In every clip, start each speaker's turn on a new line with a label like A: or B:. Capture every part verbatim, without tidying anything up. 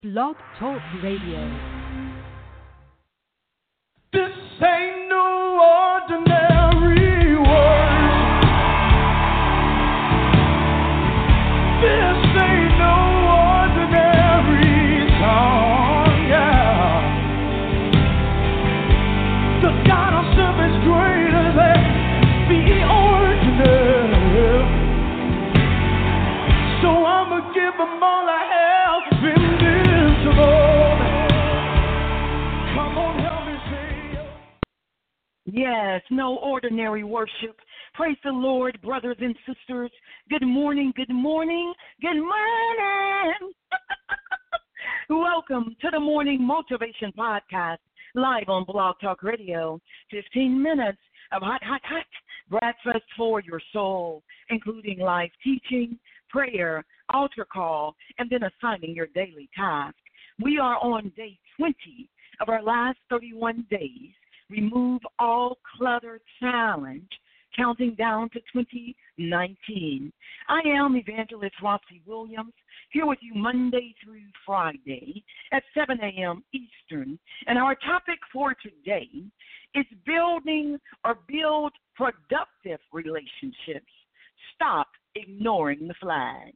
A: Blog Talk Radio.
B: This ain't no ordinary world. This ain't no ordinary song, yeah. The God of serve is greater than the ordinary. So I'ma give them all I have, invincible.
C: Yes, no ordinary worship. Praise the Lord, brothers and sisters. Good morning, good morning, good morning. Welcome to the Morning Motivation Podcast, live on Blog Talk Radio. fifteen minutes of hot, hot, hot breakfast for your soul, including live teaching, prayer, altar call, and then assigning your daily task. We are on day twenty of our last thirty-one days. Remove All Clutter Challenge, counting down to twenty nineteen. I am Evangelist Roxy Williams, here with you Monday through Friday at seven a.m. Eastern. And our topic for today is building or build productive relationships. Stop ignoring the flags.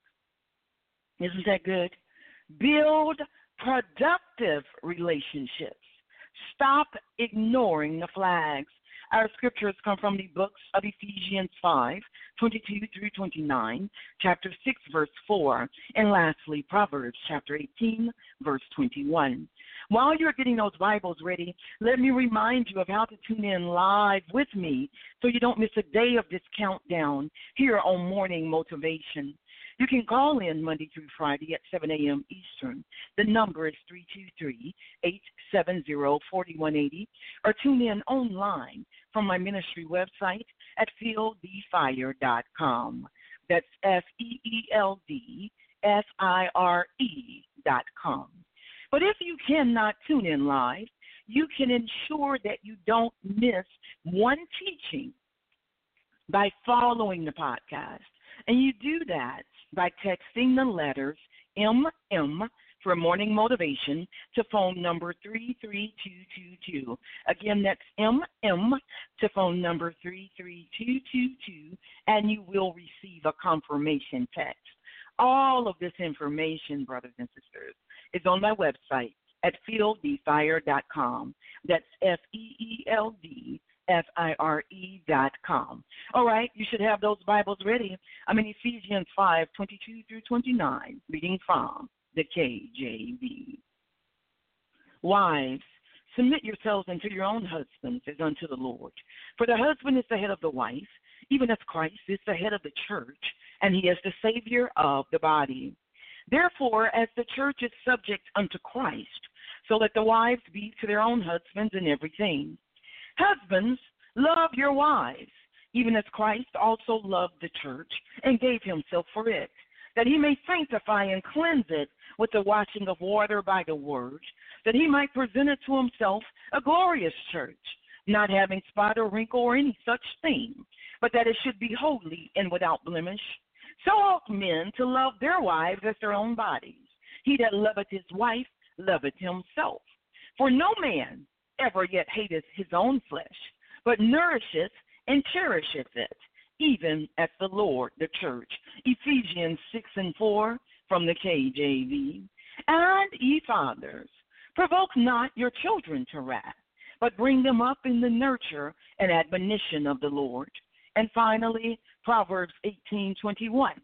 C: Isn't that good? Build productive relationships. Stop ignoring the flags. Our scriptures come from the books of Ephesians five, twenty-two through twenty-nine, chapter six, verse four, and lastly, Proverbs chapter eighteen, verse twenty-one. While you're getting those Bibles ready, let me remind you of how to tune in live with me so you don't miss a day of this countdown here on Morning Motivation. You can call in Monday through Friday at seven a.m. Eastern. The number is three two three, eight seven zero, four one eight zero, or tune in online from my ministry website at field the fire dot com. That's F E E L D F I R E dot com. But if you cannot tune in live, you can ensure that you don't miss one teaching by following the podcast. And you do that by texting the letters M M for Morning Motivation to phone number three three two two two. Again, that's M M to phone number three three two two two, and you will receive a confirmation text. All of this information, brothers and sisters, is on my website at field the fire dot com. That's F E E L D F I R E dot com. All right, you should have those Bibles ready. I'm in Ephesians five, twenty-two through twenty-nine, reading from the K J V. Wives, submit yourselves unto your own husbands as unto the Lord. For the husband is the head of the wife, even as Christ is the head of the church, and he is the Savior of the body. Therefore, as the church is subject unto Christ, so let the wives be to their own husbands in everything. Husbands, love your wives, even as Christ also loved the church and gave himself for it, that he may sanctify and cleanse it with the washing of water by the word, that he might present it to himself a glorious church, not having spot or wrinkle or any such thing, but that it should be holy and without blemish. So ought men to love their wives as their own bodies. He that loveth his wife loveth himself. For no man ever yet hateth his own flesh, but nourisheth and cherisheth it, even as the Lord the church. Ephesians six and four from the K J V. And ye fathers, provoke not your children to wrath, but bring them up in the nurture and admonition of the Lord. And finally, Proverbs eighteen twenty-one,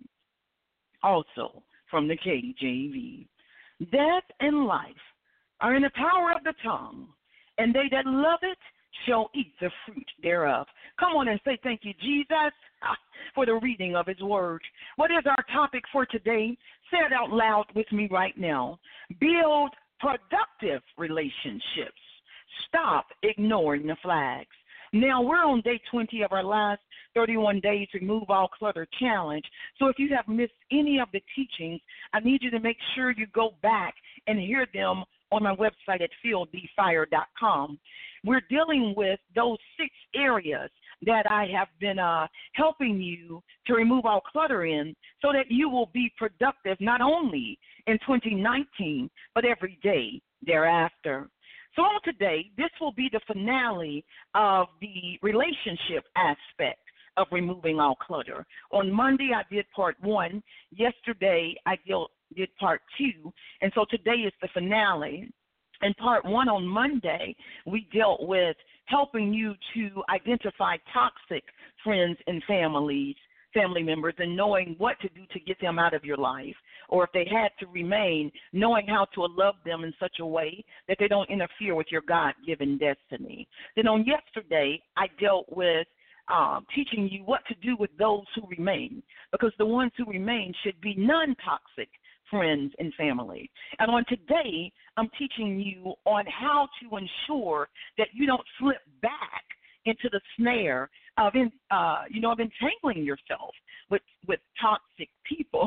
C: also from the K J V. Death and life are in the power of the tongue, and they that love it shall eat the fruit thereof. Come on and say thank you, Jesus, for the reading of his word. What is our topic for today? Say it out loud with me right now. Build productive relationships. Stop ignoring the flags. Now, we're on day twenty of our last thirty-one days Remove All Clutter Challenge. So if you have missed any of the teachings, I need you to make sure you go back and hear them on my website at field the fire dot com. We're dealing with those six areas that I have been uh, helping you to remove all clutter in so that you will be productive not only in twenty nineteen, but every day thereafter. So on today, this will be the finale of the relationship aspect of removing all clutter. On Monday, I did part one. Yesterday, I did part two. And so today is the finale. In part one on Monday, we dealt with helping you to identify toxic friends and families, family members, and knowing what to do to get them out of your life. Or if they had to remain, knowing how to love them in such a way that they don't interfere with your God-given destiny. Then on yesterday, I dealt with um, teaching you what to do with those who remain, because the ones who remain should be non-toxic friends and family. And on today, I'm teaching you on how to ensure that you don't slip back into the snare of, in, uh, you know, of entangling yourself with, with toxic people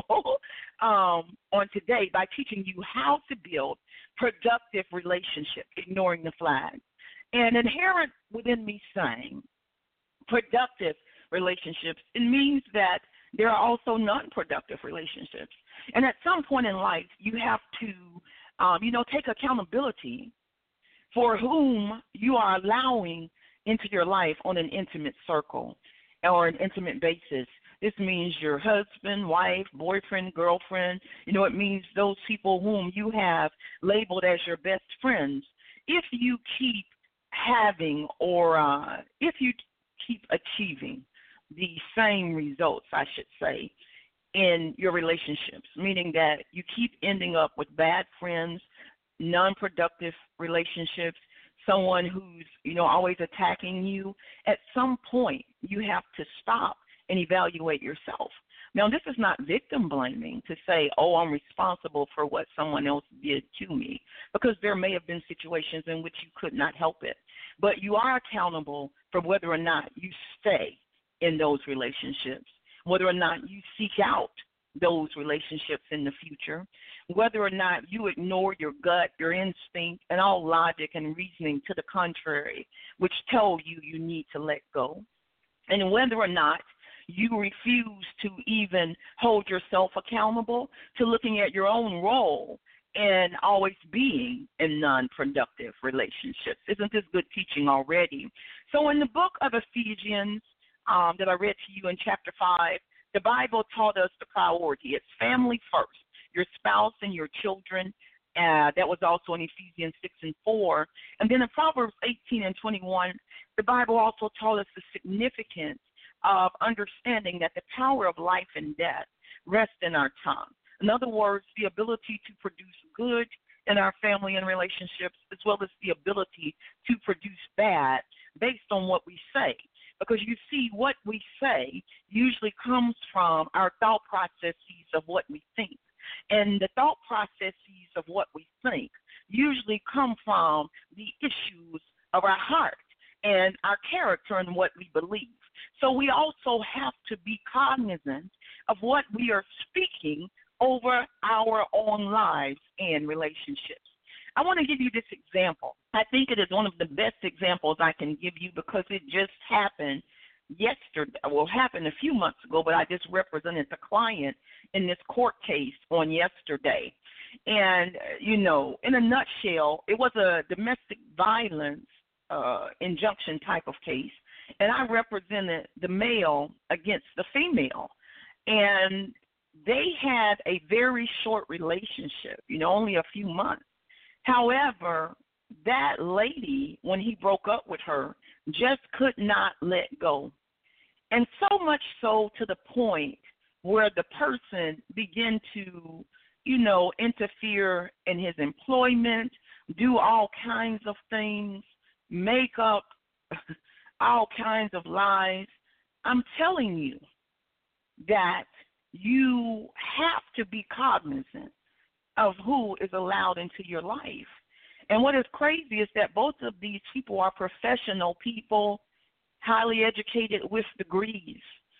C: um, on today by teaching you how to build productive relationships, ignoring the flag. And inherent within me saying productive relationships, it means that there are also non-productive relationships. And at some point in life, you have to, um, you know, take accountability for whom you are allowing into your life on an intimate circle or an intimate basis. This means your husband, wife, boyfriend, girlfriend. You know, it means those people whom you have labeled as your best friends. If you keep having or uh, if you keep achieving the same results, I should say, in your relationships, meaning that you keep ending up with bad friends, non-productive relationships, someone who's, you know, always attacking you, at some point you have to stop and evaluate yourself. Now, this is not victim blaming to say, oh, I'm responsible for what someone else did to me, because there may have been situations in which you could not help it. But you are accountable for whether or not you stay in those relationships, whether or not you seek out those relationships in the future, whether or not you ignore your gut, your instinct, and all logic and reasoning to the contrary, which tell you you need to let go, and whether or not you refuse to even hold yourself accountable to looking at your own role and always being in non-productive relationships. Isn't this good teaching already? So in the book of Ephesians um, that I read to you in chapter five, the Bible taught us the priority. It's family first, your spouse and your children. Uh, that was also in Ephesians six and four. And then in Proverbs eighteen and twenty-one, the Bible also taught us the significance of understanding that the power of life and death rests in our tongue. In other words, the ability to produce good in our family and relationships, as well as the ability to produce bad based on what we say. Because you see, what we say usually comes from our thought processes of what we think. And the thought processes of what we think usually come from the issues of our heart and our character and what we believe. So we also have to be cognizant of what we are speaking over our own lives and relationships. I want to give you this example. I think it is one of the best examples I can give you because it just happened yesterday. Well, it happened a few months ago, but I just represented the client in this court case on yesterday. And, you know, in a nutshell, it was a domestic violence uh, injunction type of case, and I represented the male against the female. And they had a very short relationship, you know, only a few months. However, that lady, when he broke up with her, just could not let go. And so much so to the point where the person began to, you know, interfere in his employment, do all kinds of things, make up all kinds of lies. I'm telling you that you have to be cognizant of who is allowed into your life. And what is crazy is that both of these people are professional people, highly educated with degrees,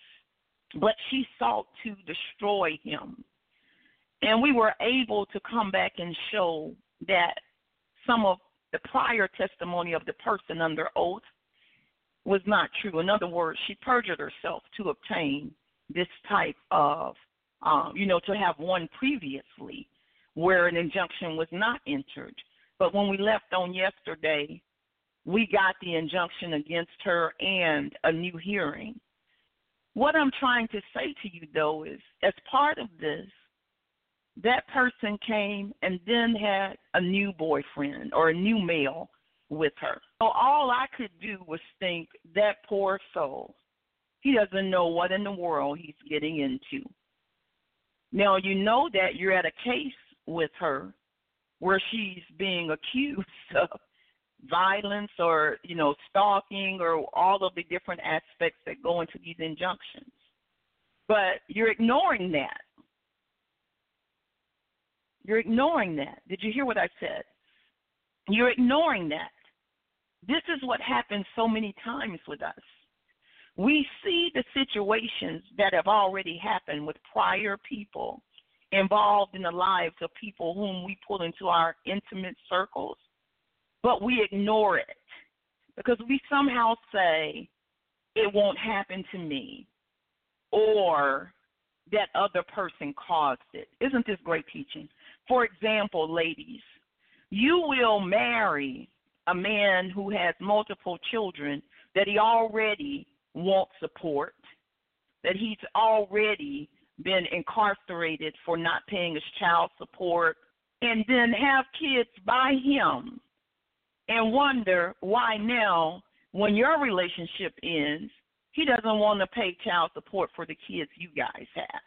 C: but she sought to destroy him. And we were able to come back and show that some of the prior testimony of the person under oath was not true. In other words, she perjured herself to obtain this type of, um, you know, to have one previously where an injunction was not entered. But when we left on yesterday, we got the injunction against her and a new hearing. What I'm trying to say to you, though, is as part of this, that person came and then had a new boyfriend or a new male with her. So all I could do was think, that poor soul, he doesn't know what in the world he's getting into. Now, you know that you're at a case with her where she's being accused of violence or, you know, stalking or all of the different aspects that go into these injunctions. But you're ignoring that. You're ignoring that. Did you hear what I said? You're ignoring that. This is what happens so many times with us. We see the situations that have already happened with prior people involved in the lives of people whom we pull into our intimate circles, but we ignore it because we somehow say it won't happen to me or that other person caused it. Isn't this great teaching? For example, ladies, you will marry a man who has multiple children that he already wants support, that he's already been incarcerated for not paying his child support, and then have kids by him and wonder why now, when your relationship ends, he doesn't want to pay child support for the kids you guys have.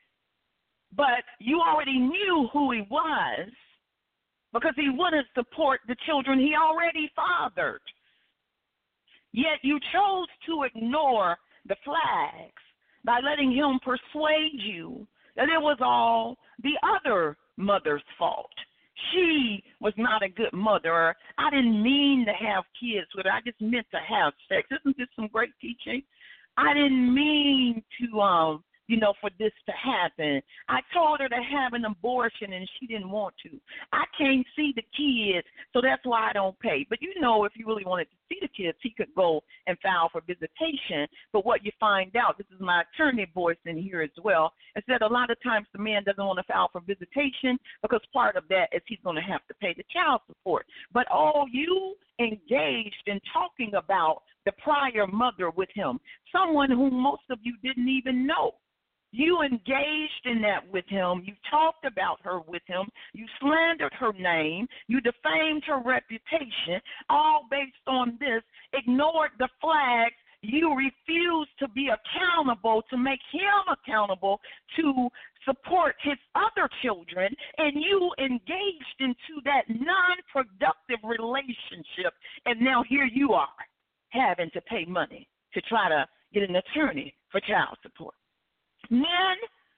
C: But you already knew who he was because he wouldn't support the children he already fathered. Yet you chose to ignore the flags by letting him persuade you that it was all the other mother's fault. She was not a good mother. Or, I didn't mean to have kids with her. I just meant to have sex. Isn't this some great teaching? I didn't mean to, um, you know, for this to happen. I told her to have an abortion and she didn't want to. I can't see the kids, so that's why I don't pay. But you know, if you really wanted to see the kids, he could go and file for visitation. But what you find out, this is my attorney voice in here as well, is that a lot of times the man doesn't want to file for visitation because part of that is he's going to have to pay the child support. But all you engaged in talking about the prior mother with him, someone whom most of you didn't even know. You engaged in that with him. You talked about her with him. You slandered her name. You defamed her reputation, all based on this, ignored the flags. You refused to be accountable, to make him accountable, to support his other children, and you engaged into that non-productive relationship, and now here you are having to pay money to try to get an attorney for child support. Men,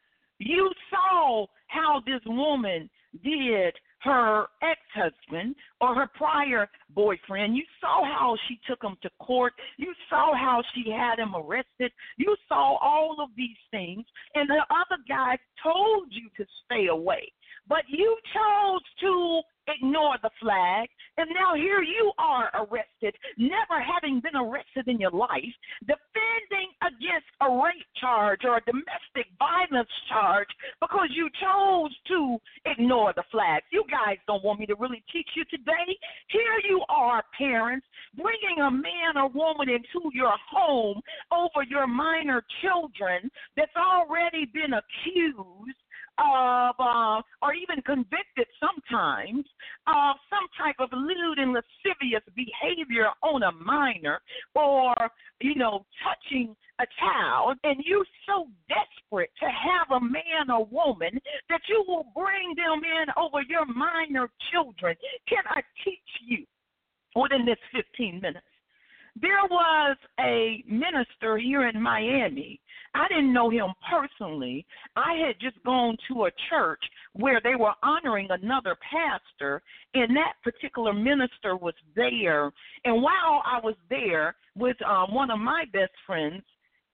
C: you saw how this woman did her ex-husband or her prior boyfriend. You saw how she took him to court. You saw how she had him arrested. You saw all of these things, and the other guy told you to stay away. But you chose to ignore the flag, and now here you are arrested, never having been arrested in your life, defending against a rape charge or a domestic violence charge because you chose to ignore the flags. You guys don't want me to really teach you today. Here you are, parents, bringing a man or woman into your home over your minor children that's already been accused of, uh, or even convicted sometimes, of some type of lewd and lascivious behavior on a minor, or, you know, touching a child, and you're so desperate to have a man or woman that you will bring them in over your minor children. Can I teach you within this fifteen minutes? There was a minister here in Miami. I didn't know him personally. I had just gone to a church where they were honoring another pastor, and that particular minister was there. And while I was there with um, one of my best friends,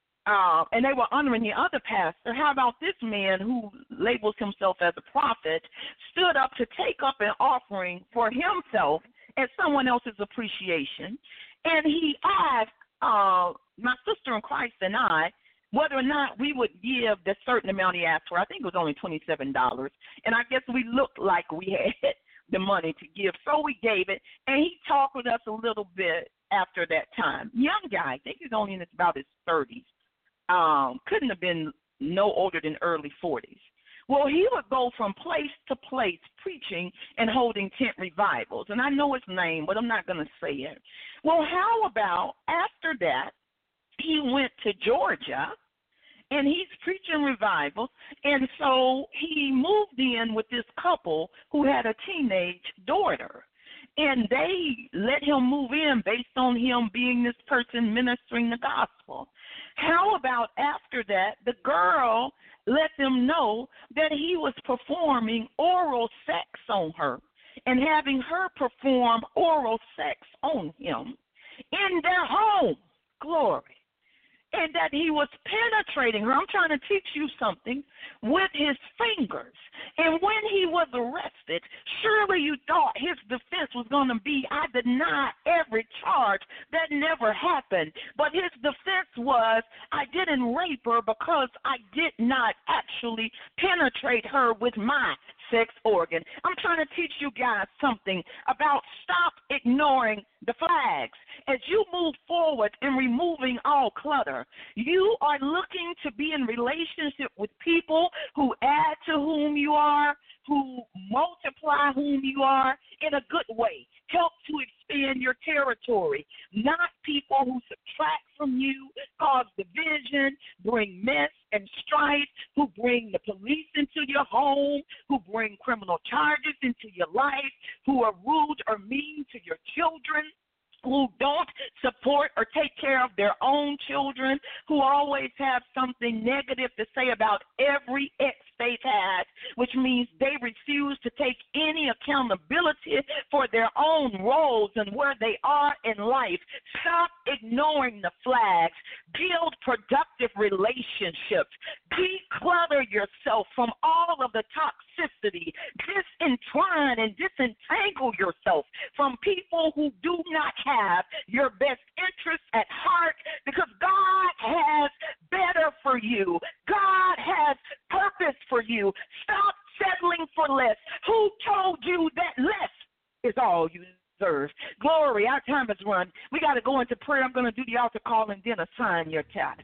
C: uh, and they were honoring the other pastor, how about this man who labels himself as a prophet stood up to take up an offering for himself as someone else's appreciation. And he asked uh, my sister in Christ and I, whether or not we would give the certain amount he asked for. I think it was only twenty-seven dollars. And I guess we looked like we had the money to give. So we gave it, and he talked with us a little bit after that time. Young guy, I think he's only in his, about his thirties. Um, couldn't have been no older than early forties. Well, he would go from place to place preaching and holding tent revivals. And I know his name, but I'm not going to say it. Well, how about after that, he went to Georgia, and he's preaching revival. And so he moved in with this couple who had a teenage daughter. And they let him move in based on him being this person ministering the gospel. How about after that, the girl let them know that he was performing oral sex on her and having her perform oral sex on him in their home. Glory. And that he was penetrating her. I'm trying to teach you something with his fingers. And when he was arrested, surely you thought his defense was going to be, I deny every charge. That never happened. But his defense was, I didn't rape her because I did not actually penetrate her with my sex organ. I'm trying to teach you guys something about stop ignoring the flags. As you move forward in removing all clutter, you are looking to be in relationship with people who add to whom you are, who multiply whom you are in a good way, help to expand your territory, not people who subtract from you, cause division, bring mess and strife, who bring the police into your home, who bring criminal charges into your life, who are rude or mean to your children, who don't support or take care of their own children, who always have something negative to say about every ex they've had, which means they refuse to take any accountability for their own roles and where they are in life. Stop ignoring the flags. Build productive relationships. Declutter yourself from all of the toxicity. Disentwine and disentangle yourself from people who do not have your best interests at heart, because God has better for you. God has purpose for you. Stop settling for less. Who told you that less is all you deserve? Glory, our time has run. We got to go into prayer. I'm going to do the altar call and then assign your task.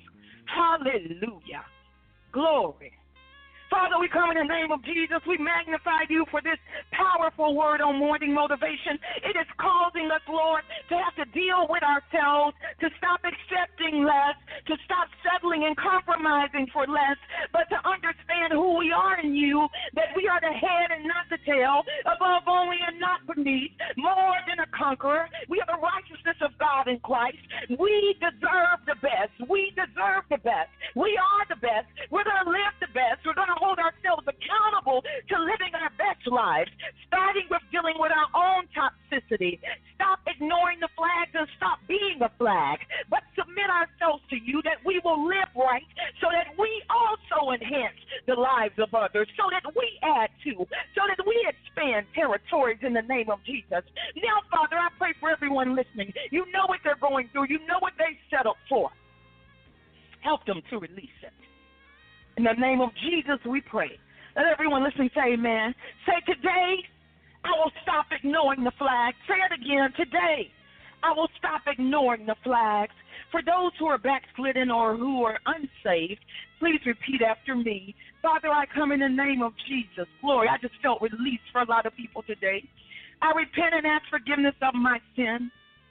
C: Hallelujah. Glory. Father, we come in the name of Jesus. We magnify you for this powerful word on morning motivation. It is causing us, Lord, to have to deal with ourselves, to stop accepting less, to stop settling and compromising for less, but to understand who we are in you, that we are the head and not the tail, above only and not beneath, more than a conqueror. We are the righteousness of God in Christ. We deserve the best. We deserve the best. We are the best. We're going to live the best. We're going to hold ourselves accountable to living our best lives, starting with dealing with our own toxicity. Stop ignoring the flags and stop being a flag, but submit ourselves to you that we will live right so that we also enhance the lives of others, so that we add to, so that we expand territories in the name of Jesus. Now, Father, I pray for everyone listening. You know what they're going through. You know what they settled for. Help them to release it. In the name of Jesus, we pray. Let everyone listening say amen. Say, today, I will stop ignoring the flags. Say it again. Today, I will stop ignoring the flags. For those who are backslidden or who are unsaved, please repeat after me. Father, I come in the name of Jesus. Glory, I just felt release for a lot of people today. I repent and ask forgiveness of my sin.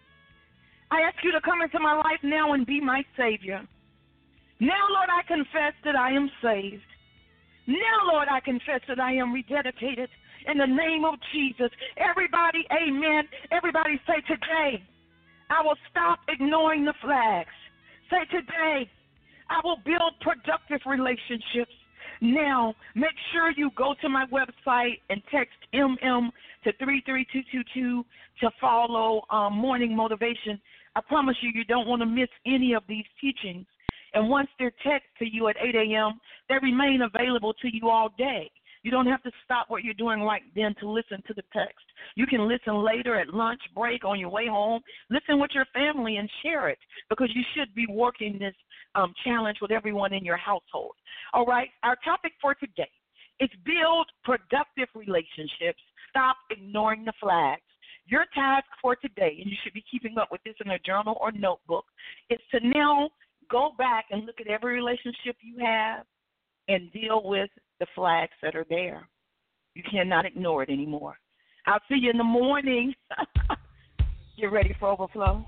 C: I ask you to come into my life now and be my Savior. Now, Lord, I confess that I am saved. Now, Lord, I confess that I am rededicated in the name of Jesus. Everybody, amen. Everybody say, today, I will stop ignoring the flags. Say, today, I will build productive relationships. Now, make sure you go to my website and text M M to three three two two two to follow um, Morning Motivation. I promise you, you don't want to miss any of these teachings. And once they're texted to you at eight a.m., they remain available to you all day. You don't have to stop what you're doing right then to listen to the text. You can listen later at lunch break, on your way home. Listen with your family and share it, because you should be working this um, challenge with everyone in your household. All right, our topic for today is build productive relationships. Stop ignoring the flags. Your task for today, and you should be keeping up with this in a journal or notebook, is to now go back and look at every relationship you have and deal with the flags that are there. You cannot ignore it anymore. I'll see you in the morning. Get ready for overflow.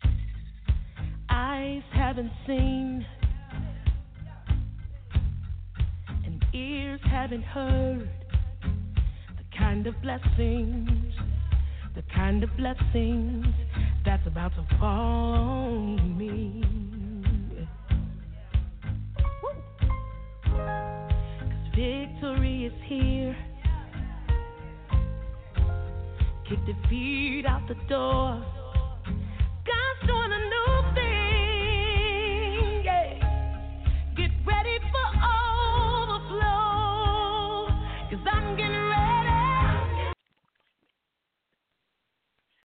D: Eyes haven't seen and ears haven't heard the kind of blessings, the kind of blessings that's about to fall on me. 'Cause victory is here. Kick defeat out the door. God's doing